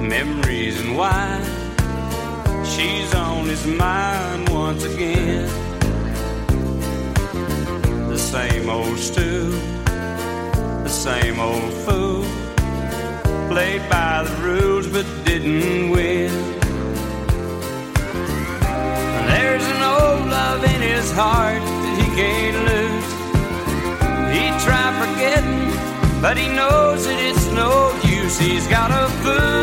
memories and wine. She's on his mind once again. The same old stew, the same old fool, played by the rules but didn't win. There's an old love in his heart that he can't lose. He tried forgetting, but he knows that it's no use. He's got a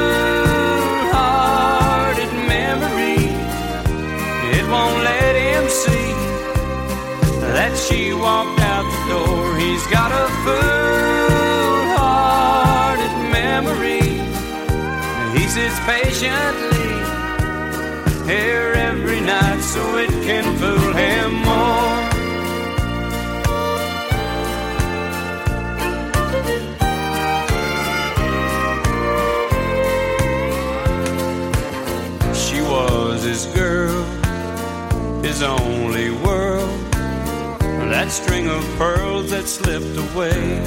full-hearted memory. It won't let him see that she walked out the door. He's got a full-hearted memory. He sits patiently here every night so it can fool him more. She was his girl, his only world, that string of pearls that slipped away.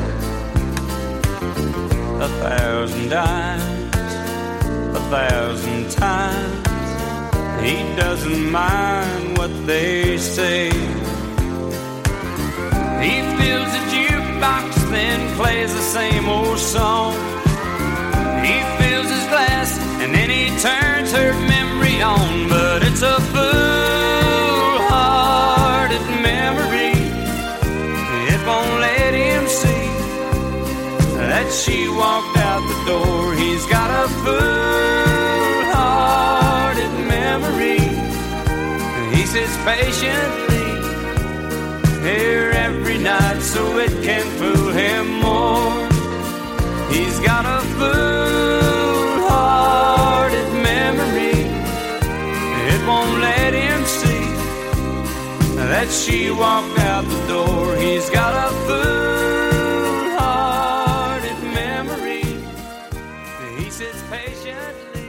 1,000 dimes, 1,000 times, he doesn't mind what they say. He fills a jukebox, then plays the same old song. He fills his glass, and then he turns her memory on. But it's a full-hearted memory. It won't let him see that she walked out the door. He's got a full-hearted memory. He sits patiently here every night so it can fool him more. He's got a full-hearted memory. It won't let him see that she walked out the door. He's got a full-hearted memory. He sits patiently